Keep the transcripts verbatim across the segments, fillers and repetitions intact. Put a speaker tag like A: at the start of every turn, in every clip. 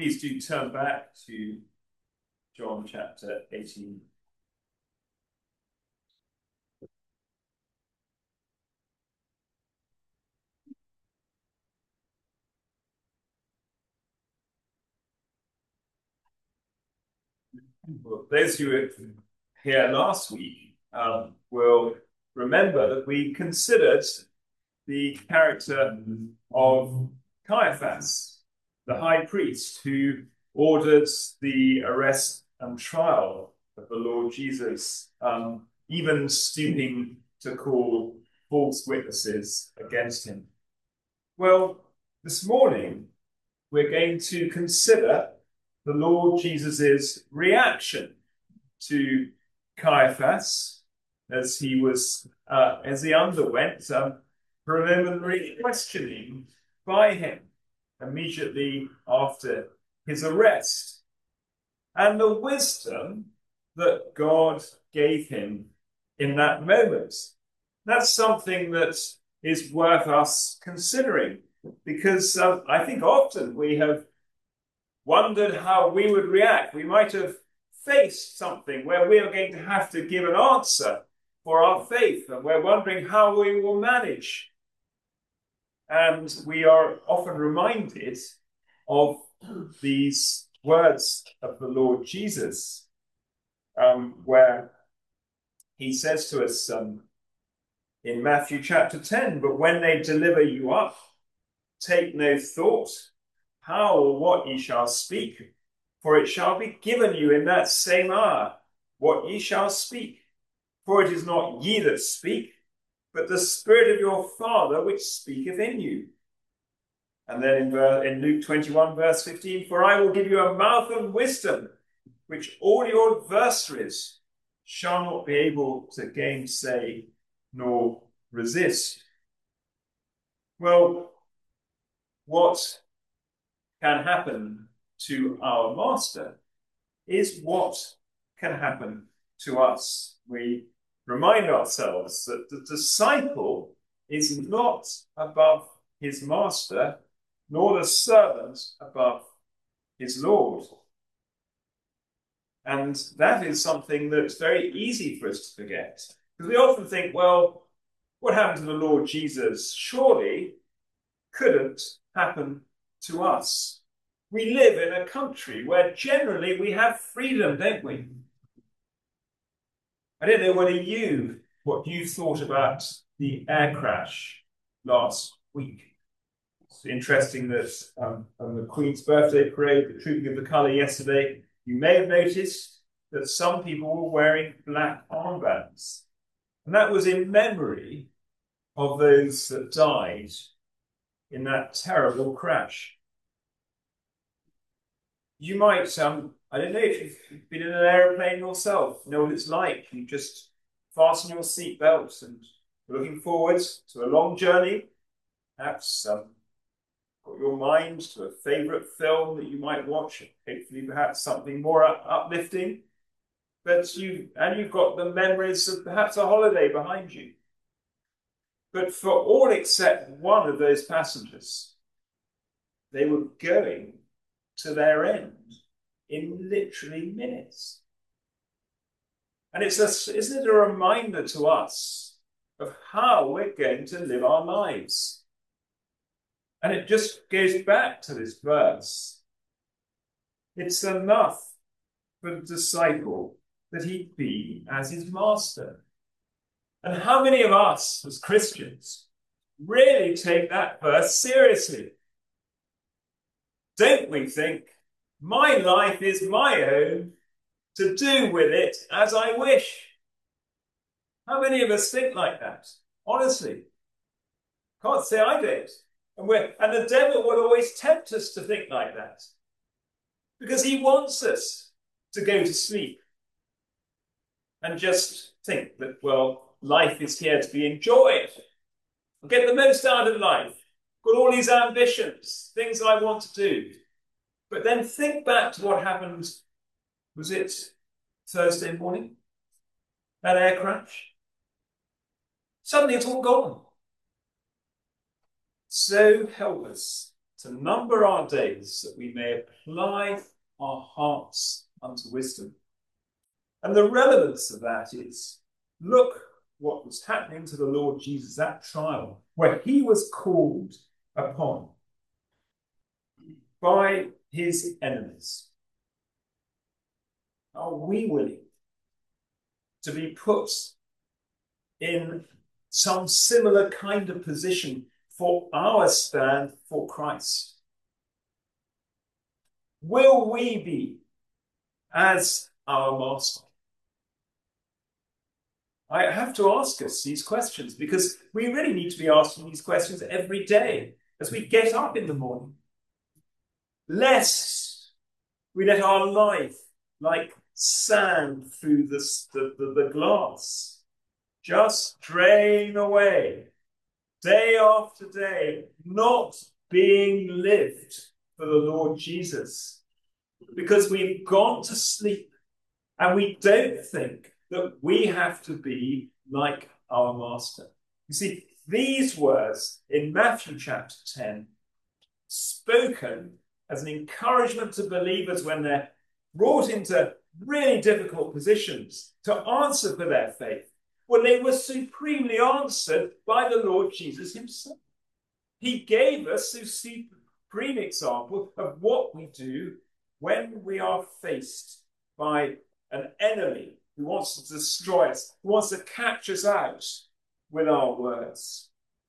A: Please do turn back to John chapter eighteen. Well, those who were here last week um, will remember that we considered the character of Caiaphas, the high priest who ordered the arrest and trial of the Lord Jesus, um, even stooping to call false witnesses against him. Well, this morning we're going to consider the Lord Jesus's reaction to Caiaphas as he was uh, as he underwent um, preliminary questioning by him immediately after his arrest, and the wisdom that God gave him in that moment. That's something that is worth us considering, because uh, I think often we have wondered how we would react. We might have faced something where we are going to have to give an answer for our faith, and we're wondering how we will manage. And we are often reminded of these words of the Lord Jesus, um, where he says to us um, in Matthew chapter ten, "But when they deliver you up, take no thought how or what ye shall speak, for it shall be given you in that same hour what ye shall speak. For it is not ye that speak, but the Spirit of your Father which speaketh in you." And then in, in Luke twenty-one, verse fifteen, "For I will give you a mouth of wisdom, which all your adversaries shall not be able to gainsay nor resist." Well, what can happen to our master is what can happen to us. We remind ourselves that the disciple is not above his master, nor the servant above his Lord. And that is something that's very easy for us to forget. Because we often think, well, what happened to the Lord Jesus surely couldn't happen to us. We live in a country where generally we have freedom, don't we? I don't know whether you, what you thought about the air crash last week. It's interesting that um, on the Queen's birthday parade, the Trooping of the Colour yesterday, you may have noticed that some people were wearing black armbands. And that was in memory of those that died in that terrible crash. You might, um, I don't know if you've been in an aeroplane yourself, you know what it's like. You just fasten your seatbelts and you're looking forward to a long journey, perhaps um, got your mind to a favourite film that you might watch, hopefully perhaps something more uplifting. But you, and you've got the memories of perhaps a holiday behind you. But for all except one of those passengers, they were going to their end in literally minutes. And it's a, isn't it a reminder to us of how we're going to live our lives? And it just goes back to this verse. It's enough for the disciple that he be as his master. And how many of us as Christians really take that verse seriously? Don't we think, my life is my own, to do with it as I wish? How many of us think like that? Honestly, can't say I don't. And, we're, and the devil will always tempt us to think like that, because he wants us to go to sleep and just think that, well, life is here to be enjoyed. I'll get the most out of life. Got all these ambitions, things I want to do. But then think back to what happened, was it Thursday morning? That air crash? Suddenly it's all gone. So helpless to number our days, that we may apply our hearts unto wisdom. And the relevance of that is, look what was happening to the Lord Jesus at trial, where he was called upon by his enemies. Are we willing to be put in some similar kind of position for our stand for Christ? Will we be as our master? I have to ask us these questions, because we really need to be asking these questions every day as we get up in the morning, lest we let our life, like sand through the, the, the, the glass, just drain away day after day, not being lived for the Lord Jesus, because we've gone to sleep and we don't think that we have to be like our master. You see, these words in Matthew chapter ten, spoken as an encouragement to believers when they're brought into really difficult positions to answer for their faith, well, they were supremely answered by the Lord Jesus himself. He gave us a supreme example of what we do when we are faced by an enemy who wants to destroy us, who wants to catch us out with our words.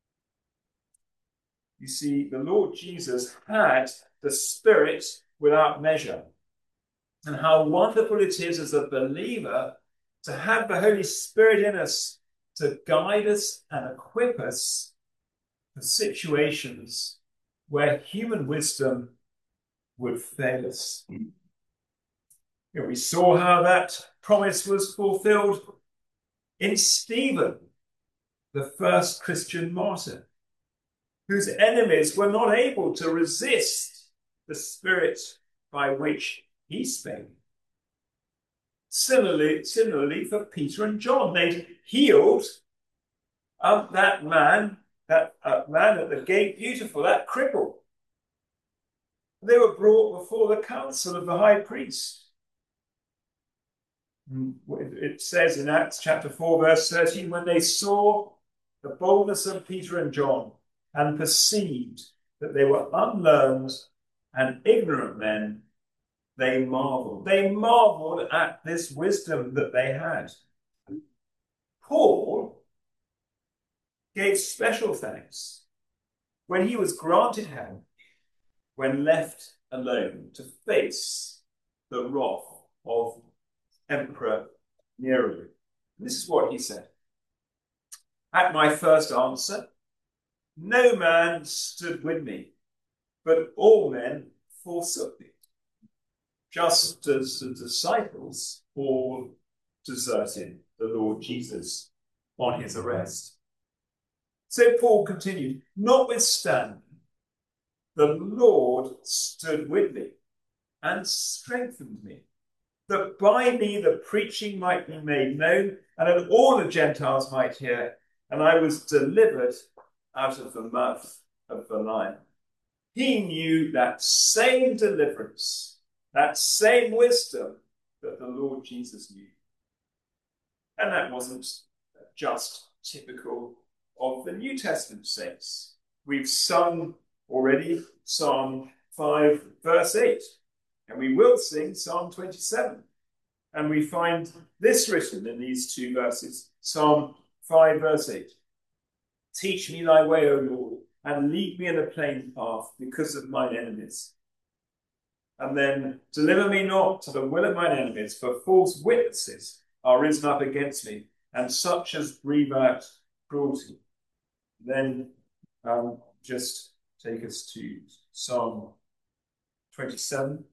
A: You see, the Lord Jesus had the Spirit without measure. And how wonderful it is as a believer to have the Holy Spirit in us to guide us and equip us for situations where human wisdom would fail us. You know, we saw how that promise was fulfilled in Stephen, the first Christian martyr, whose enemies were not able to resist the spirit by which he spake. Similarly, similarly for Peter and John, they'd healed um, that man, that uh, man at the gate beautiful, that cripple. They were brought before the council of the high priest. It says in Acts chapter four, verse thirteen, when they saw the boldness of Peter and John and perceived that they were unlearned and ignorant men, they marveled. They marveled at this wisdom that they had. Paul gave special thanks when he was granted help, when left alone to face the wrath of Emperor Nero. And this is what he said. At my first answer, no man stood with me, but all men forsook me. Just as the disciples all deserted the Lord Jesus on his arrest. So Paul continued, notwithstanding, the Lord stood with me and strengthened me, that by me the preaching might be made known, and that all the Gentiles might hear, and I was delivered out of the mouth of the lion. He knew that same deliverance, that same wisdom that the Lord Jesus knew. And that wasn't just typical of the New Testament saints. We've sung already Psalm five, verse eight. And we will sing Psalm twenty-seven. And we find this written in these two verses. Psalm five, verse eight. Teach me thy way, O Lord, and lead me in a plain path because of mine enemies. And then, deliver me not to the will of mine enemies, for false witnesses are risen up against me, and such as breathe out cruelty. Then um, just take us to Psalm twenty-seven.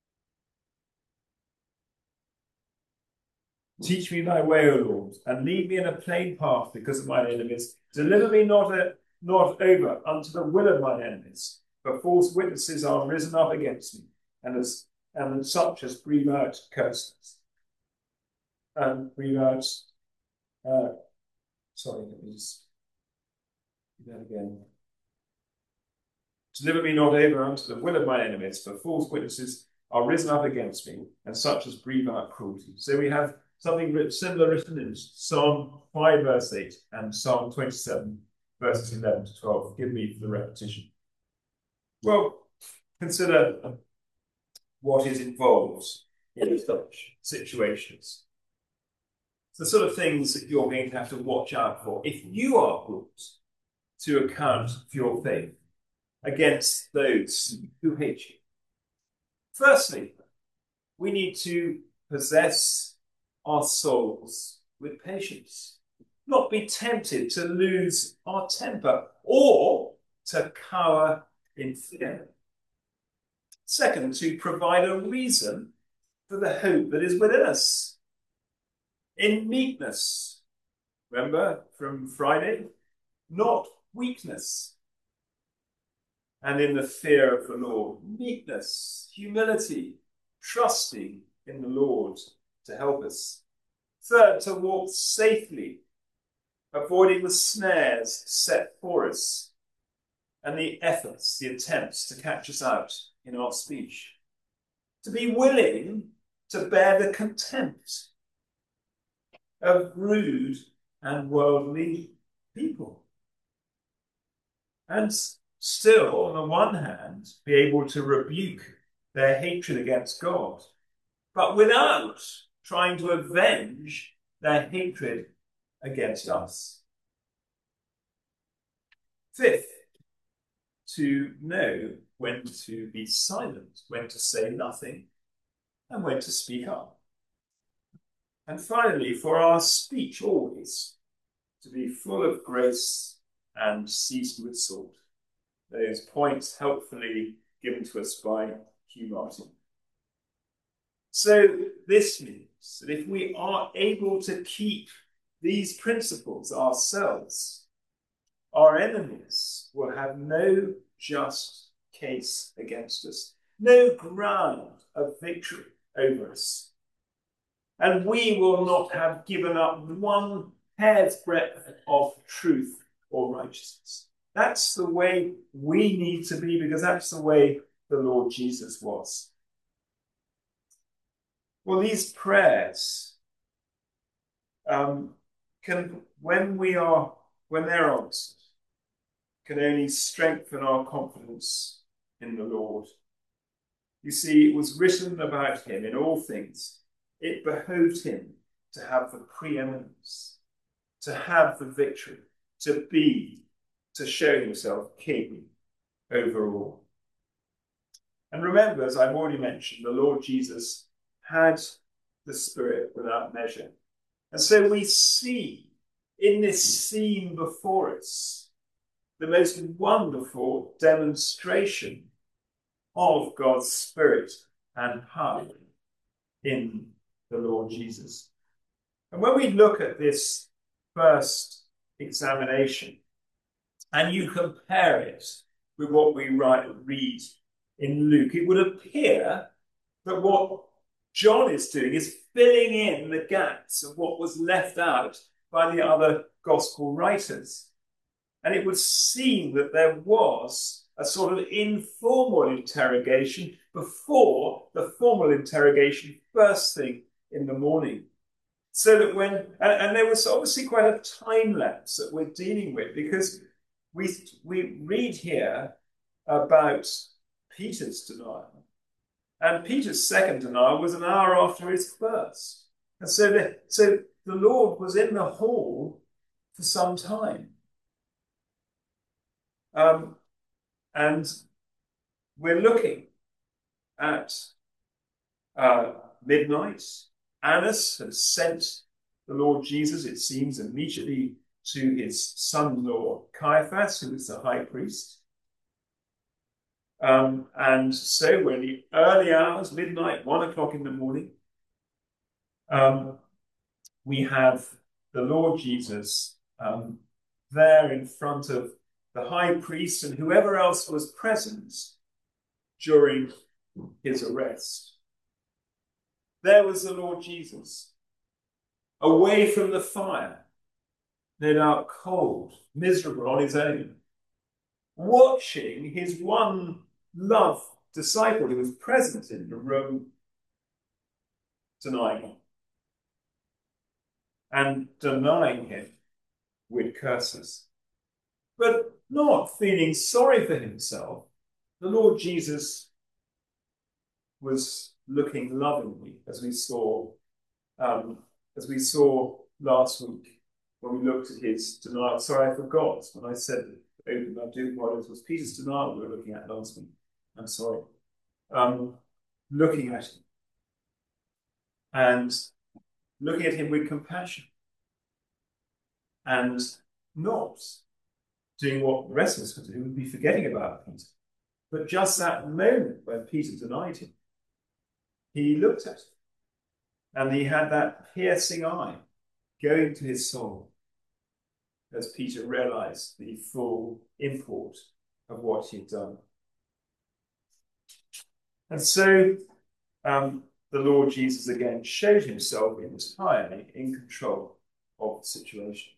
A: Teach me thy way, O Lord, and lead me in a plain path because of mine enemies. Deliver me not, a, not over unto the will of mine enemies, for false witnesses are risen up against me, and as and such as breathe out curses. And breathe out, uh, sorry, let me just do that again. Deliver me not over unto the will of my enemies, for false witnesses are risen up against me, and such as breathe out cruelty. So we have something similar written in Psalm five, verse eight, and Psalm twenty-seven, verses eleven to twelve. Forgive me for the repetition. Well, consider what is involved in such situations. It's the sort of things that you're going to have to watch out for if you are brought to account for your faith against those who hate you. Firstly, we need to possess our souls with patience, not be tempted to lose our temper or to cower in fear. Second, to provide a reason for the hope that is within us. In meekness, remember from Friday, not weakness. And in the fear of the Lord, meekness, humility, trusting in the Lord to help us. Third, to walk safely, avoiding the snares set for us and the efforts, the attempts to catch us out in our speech. To be willing to bear the contempt of rude and worldly people. And still, on the one hand, be able to rebuke their hatred against God, but without trying to avenge their hatred against us. Fifth, to know when to be silent, when to say nothing, and when to speak up. And finally, for our speech always to be full of grace and seasoned with salt. Those points helpfully given to us by Hugh Martin. So this means that if we are able to keep these principles ourselves, our enemies will have no just case against us, no ground of victory over us. And we will not have given up one hair's breadth of truth or righteousness. That's the way we need to be, because that's the way the Lord Jesus was. Well, these prayers um, can, when we are, when they're answered, can only strengthen our confidence in the Lord. You see, it was written about him in all things. It behoved him to have the preeminence, to have the victory, to be, to show himself king over all. And remember, as I've already mentioned, the Lord Jesus had the Spirit without measure. And so we see in this scene before us the most wonderful demonstration of God's Spirit and power in the Lord Jesus. And when we look at this first examination, and you compare it with what we write, read in Luke, it would appear that what John is doing is filling in the gaps of what was left out by the other gospel writers. And it would seem that there was a sort of informal interrogation before the formal interrogation first thing in the morning. So that when, and, and there was obviously quite a time lapse that we're dealing with, because we, we read here about Peter's denial. And Peter's second denial was an hour after his first. And so the, so the Lord was in the hall for some time. Um, and we're looking at uh, midnight. Annas had sent the Lord Jesus, it seems, immediately to his son-in-law Caiaphas, who was the high priest. Um, and so we're in the early hours, midnight, one o'clock in the morning. Um, we have the Lord Jesus um, there in front of the high priest and whoever else was present during his arrest. There was the Lord Jesus, away from the fire, no doubt cold, miserable on his own. watching his one loved disciple who was present in the room denying him, and denying him with curses. But not feeling sorry for himself, the Lord Jesus was looking lovingly, as we saw, um, as we saw last week when we looked at his denial. Sorry, I forgot when I said open I do apologize. It was Peter's denial we were looking at last week. I'm sorry. Um, looking at him and looking at him with compassion and not doing what the rest of us could do, would be forgetting about Peter. But just that moment when Peter denied him, he looked at him and he had that piercing eye going to his soul as Peter realized the full import of what he had done. And so um, the Lord Jesus again showed himself entirely in control of the situation.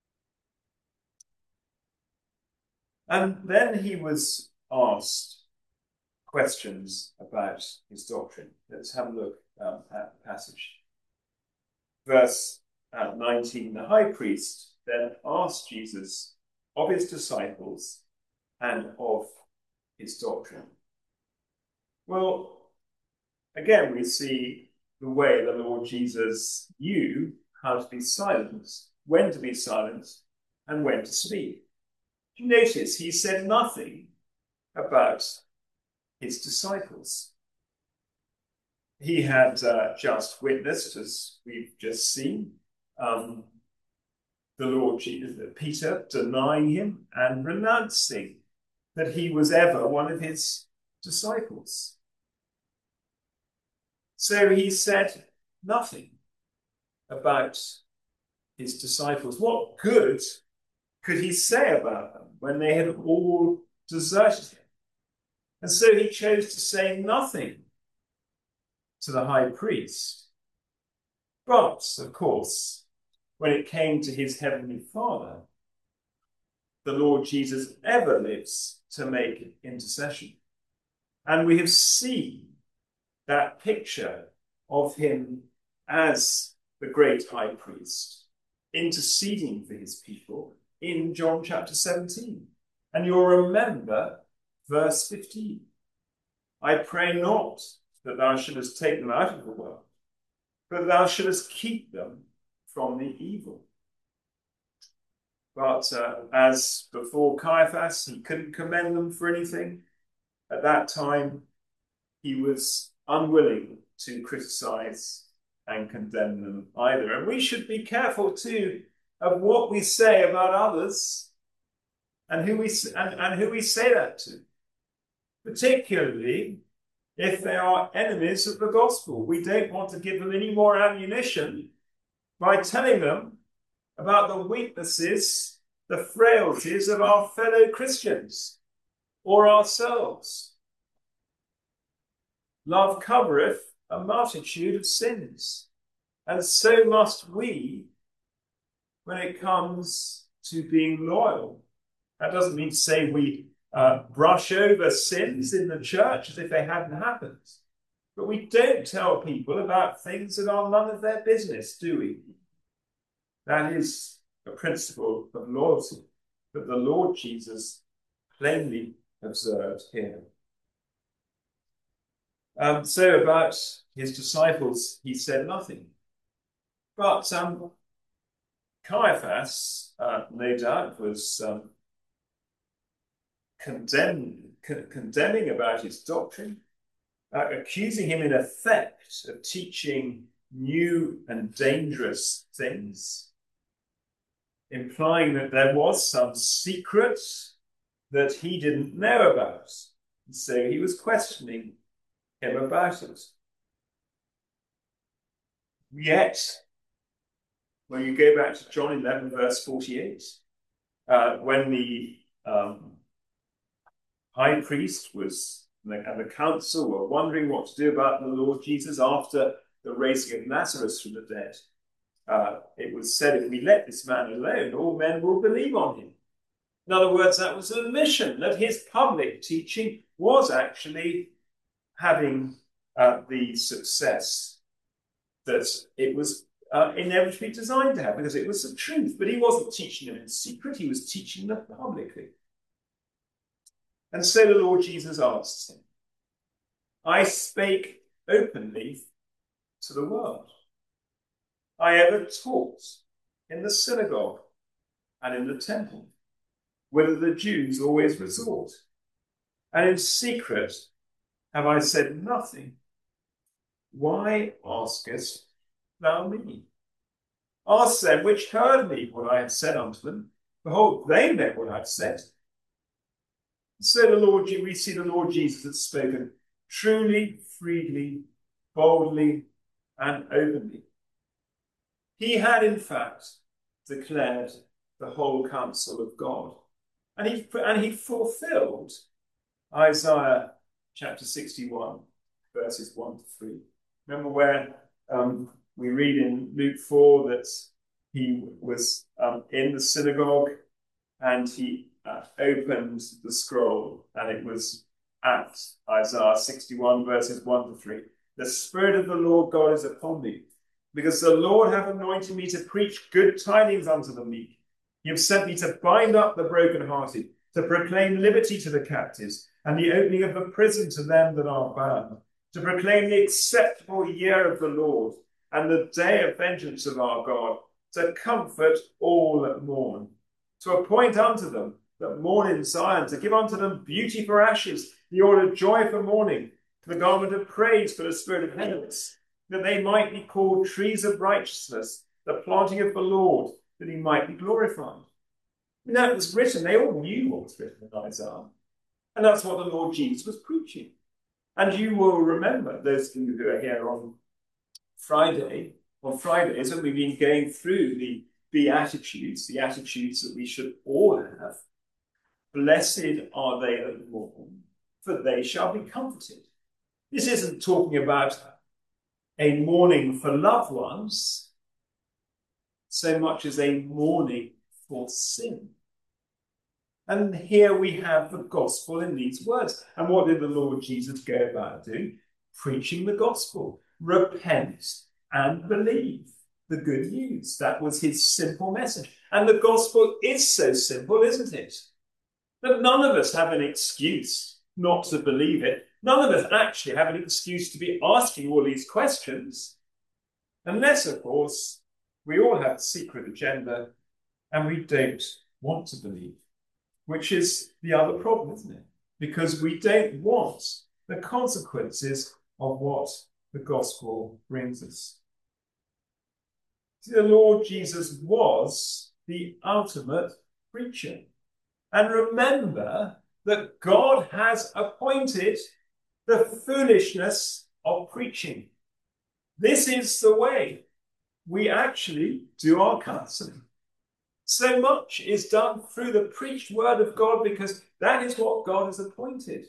A: And then he was asked questions about his doctrine. Let's have a look um, at the passage. Verse uh, nineteen, the high priest then asked Jesus of his disciples and of his doctrine. Well, again, we see the way the Lord Jesus knew how to be silent, when to be silent, and when to speak. You notice he said nothing about his disciples. He had uh, just witnessed, as we've just seen, um, the Lord Jesus, Peter denying him and renouncing that he was ever one of his disciples. So he said nothing about his disciples. What good could he say about them when they had all deserted him? And so he chose to say nothing to the high priest. But, of course, when it came to his heavenly Father, the Lord Jesus ever lives to make intercession. And we have seen that picture of him as the great high priest, interceding for his people in John chapter seventeen. And you'll remember verse fifteen. I pray not that thou shouldest take them out of the world, but thou shouldest keep them from the evil. But uh, as before Caiaphas, he couldn't commend them for anything. At that time, he was unwilling to criticize and condemn them either. And we should be careful too of what we say about others and who we and, and who we say that to, particularly if they are enemies of the gospel. We don't want to give them any more ammunition by telling them about the weaknesses, the frailties of our fellow Christians or ourselves. Love covereth a multitude of sins, and so must we when it comes to being loyal. That doesn't mean to say we uh, brush over sins in the church as if they hadn't happened. But we don't tell people about things that are none of their business, do we? That is a principle of loyalty that the Lord Jesus plainly observed here. Um, so about his disciples, he said nothing. But um, Caiaphas, uh, no doubt, was um, condemn, con- condemning about his doctrine, uh, accusing him in effect of teaching new and dangerous things, implying that there was some secret that he didn't know about. And so he was questioning him about it. Yet, when you go back to John eleven, verse forty-eight, uh, when the um, high priest was and the council were wondering what to do about the Lord Jesus after the raising of Lazarus from the dead, uh, it was said, if we let this man alone, all men will believe on him. In other words, that was an admission that his public teaching was actually having uh, the success that it was uh, inevitably designed to have, because it was the truth. But he wasn't teaching them in secret, he was teaching them publicly. And so the Lord Jesus asks him, I spake openly to the world. I ever taught in the synagogue and in the temple, whither the Jews always resort, and in secret have I said nothing. Why askest thou me? Ask them which heard me what I have said unto them. Behold, they know what I have said. So the Lord, we see the Lord Jesus has spoken truly, freely, boldly, and openly. He had, in fact, declared the whole counsel of God. And he, and he fulfilled Isaiah chapter sixty-one, verses one to three. Remember where um, we read in Luke four that he was um, in the synagogue and he uh, opened the scroll, and it was at Isaiah sixty-one, verses one to three. The Spirit of the Lord God is upon me, because the Lord hath anointed me to preach good tidings unto the meek. He hath sent me to bind up the brokenhearted, to proclaim liberty to the captives, and the opening of the prison to them that are bound, to proclaim the acceptable year of the Lord, and the day of vengeance of our God, to comfort all that mourn, to appoint unto them that mourn in Zion, to give unto them beauty for ashes, the oil of joy for mourning, the garment of praise for the spirit of heaviness, that they might be called trees of righteousness, the planting of the Lord, that he might be glorified. And that was written, they all knew what was written in Isaiah. And that's what the Lord Jesus was preaching. And you will remember, those of you who are here on Friday, on Fridays, when we've been going through the Beatitudes, the attitudes that we should all have. Blessed are they that mourn, for they shall be comforted. This isn't talking about a mourning for loved ones so much as a mourning for sin. And here we have the gospel in these words. And what did the Lord Jesus go about doing? Preaching the gospel. Repent and believe the good news. That was his simple message. And the gospel is so simple, isn't it? That none of us have an excuse not to believe it. None of us actually have an excuse to be asking all these questions. Unless, of course, we all have a secret agenda and we don't want to believe. Which is the other problem, isn't it? Because we don't want the consequences of what the gospel brings us. See, the Lord Jesus was the ultimate preacher. And remember that God has appointed the foolishness of preaching. This is the way we actually do our counseling. So much is done through the preached word of God because that is what God has appointed.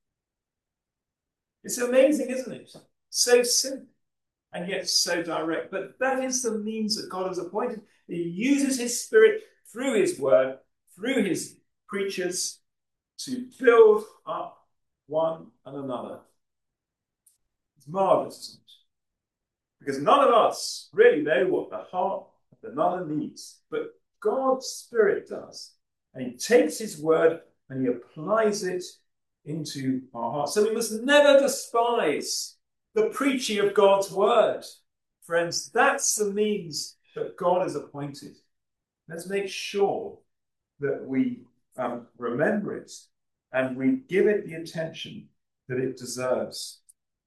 A: It's amazing, isn't it? So simple and yet so direct. But that is the means that God has appointed. He uses his Spirit through his word, through his preachers, to build up one and another. It's marvelous, isn't it? Because none of us really know what the heart of another needs, but God's Spirit does. And he takes his word and he applies it into our hearts. So we must never despise the preaching of God's word. Friends, that's the means that God has appointed. Let's make sure that we um, remember it and we give it the attention that it deserves.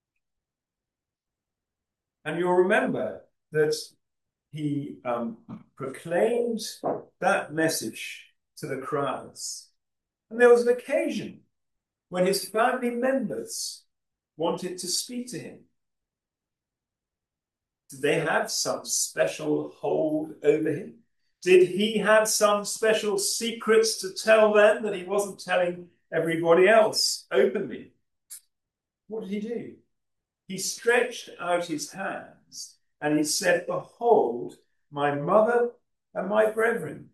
A: And you'll remember that he um, proclaimed that message to the crowds. And there was an occasion when his family members wanted to speak to him. Did they have some special hold over him? Did he have some special secrets to tell them that he wasn't telling everybody else openly? What did he do? He stretched out his hands and he said, behold, my mother and my brethren.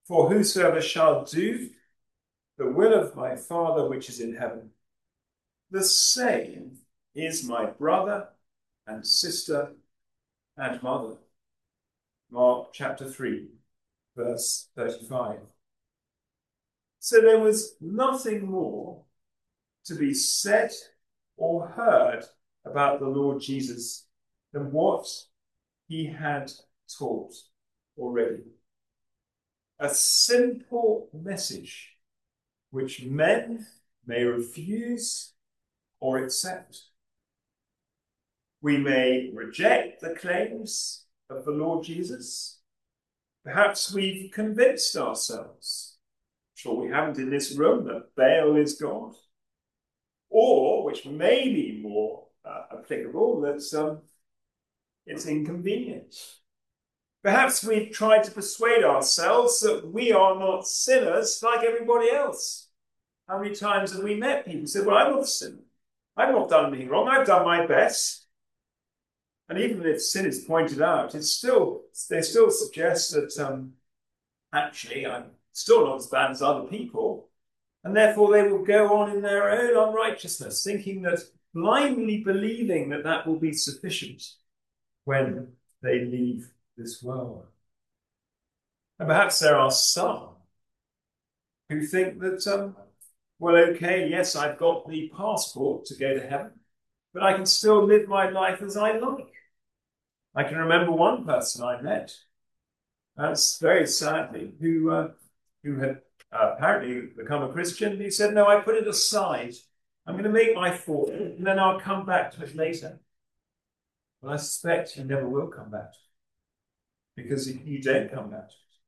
A: For whosoever shall do the will of my Father which is in heaven, the same is my brother and sister and mother. Mark chapter three, verse thirty-five. So there was nothing more to be said or heard about the Lord Jesus than what he had taught already. A simple message which men may refuse or accept. We may reject the claims of the Lord Jesus. Perhaps we've convinced ourselves, sure we haven't in this room, that Baal is God. Or, which may be more uh, applicable, that um, it's inconvenient. Perhaps we've tried to persuade ourselves that we are not sinners like everybody else. How many times have we met people who say, well, I'm not a sinner. I've not done anything wrong. I've done my best. And even if sin is pointed out, it's still they still suggest that um, actually I'm still not as bad as other people. And therefore they will go on in their own unrighteousness, thinking that, blindly believing that that will be sufficient when they leave this world. And perhaps there are some who think that, um, well, okay, yes, I've got the passport to go to heaven, but I can still live my life as I like. I can remember one person I met, that's very sadly, who uh, who had uh, apparently become a Christian. He said, no, I put it aside. I'm going to make my fortune, and then I'll come back to it later. Well, I suspect you never will come back to it, because you don't come back to it.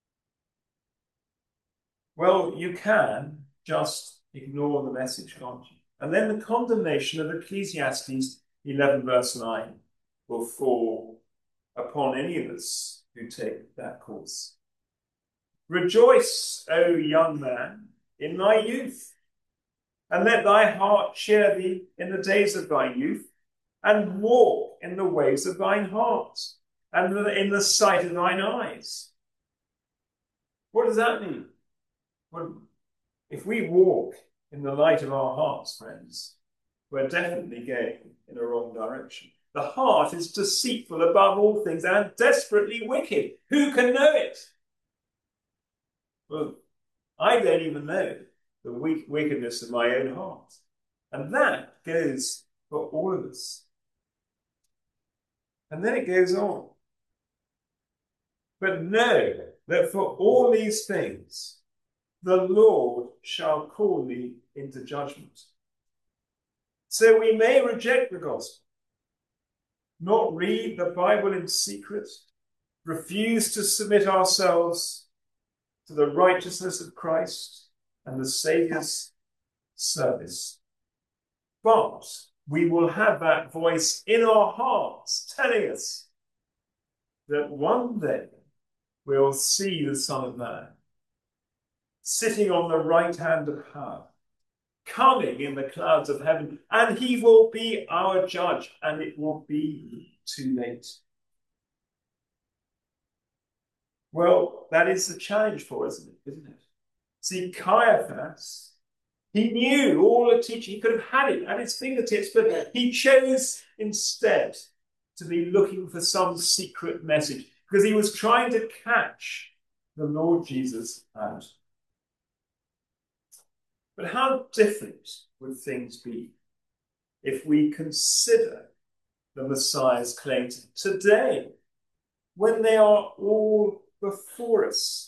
A: Well, you can just ignore the message, can't you? And then the condemnation of Ecclesiastes eleven, verse nine, will fall upon any of us who take that course. Rejoice, O young man, in thy youth, and let thy heart cheer thee in the days of thy youth, and walk in the ways of thine heart, and in the sight of thine eyes. What does that mean? Well, if we walk in the light of our hearts, friends, we're definitely going in a wrong direction. The heart is deceitful above all things and desperately wicked. Who can know it? Well, I don't even know the weak wickedness of my own heart. And that goes for all of us. And then it goes on. But know that for all these things, the Lord shall call thee into judgment. So we may reject the gospel, not read the Bible in secret, refuse to submit ourselves to the righteousness of Christ and the Saviour's service. But we will have that voice in our hearts telling us that one day we'll see the Son of Man sitting on the right hand of power, coming in the clouds of heaven, and he will be our judge, and it will be too late. Well, that is the challenge for us, isn't it? See, Caiaphas, he knew all the teaching. He could have had it at his fingertips, but he chose instead to be looking for some secret message, because he was trying to catch the Lord Jesus out. But how different would things be if we consider the Messiah's claims today, when they are all before us?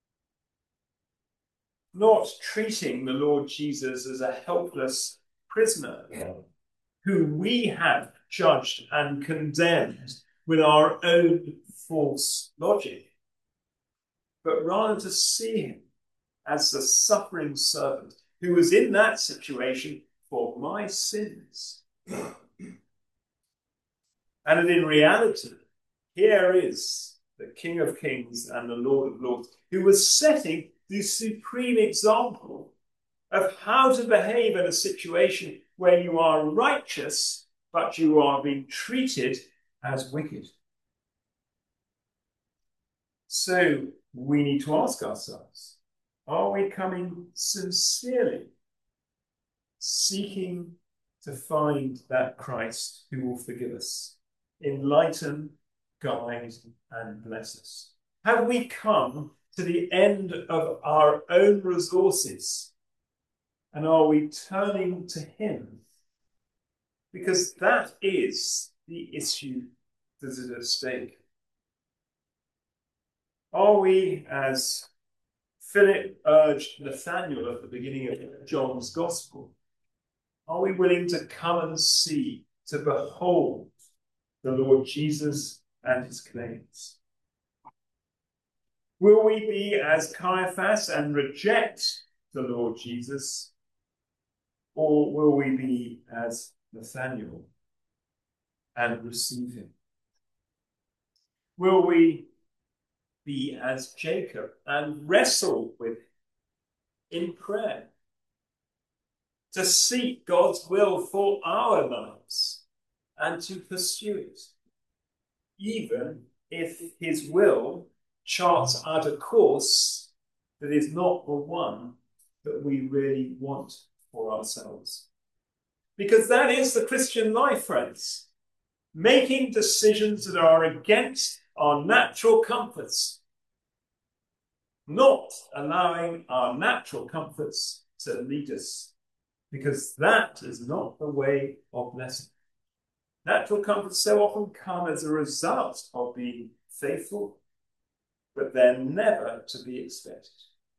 A: Not treating the Lord Jesus as a helpless prisoner who we have judged and condemned with our own false logic, but rather to see him as the suffering servant who was in that situation for my sins. And in reality, here is the King of Kings and the Lord of Lords, who was setting the supreme example of how to behave in a situation where you are righteous, but you are being treated as wicked. So we need to ask ourselves, are we coming sincerely, seeking to find that Christ who will forgive us, enlighten, guide, and bless us? Have we come to the end of our own resources, and are we turning to him? Because that is the issue that is at stake. Are we, as Philip urged Nathanael at the beginning of John's Gospel, are we willing to come and see, to behold the Lord Jesus and his claims? Will we be as Caiaphas and reject the Lord Jesus? Or will we be as Nathanael and receive him? Will we be as Jacob and wrestle with him in prayer to seek God's will for our lives and to pursue it, even if his will charts out a course that is not the one that we really want for ourselves? Because that is the Christian life, friends. Making decisions that are against our natural comforts, not allowing our natural comforts to lead us, because that is not the way of blessing. Natural comforts so often come as a result of being faithful, but they're never to be expected.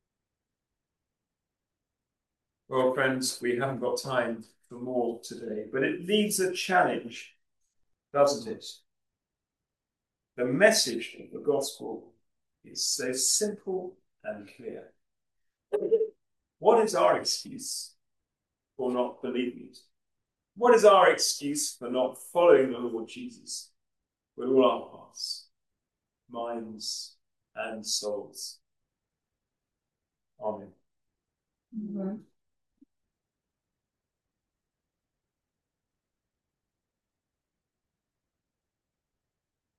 A: Well, friends, we haven't got time for more today, but it leaves a challenge, doesn't it? The message of the gospel is so simple and clear. What is our excuse for not believing it? What is our excuse for not following the Lord Jesus with all our hearts, minds, and souls? Amen.
B: Amen.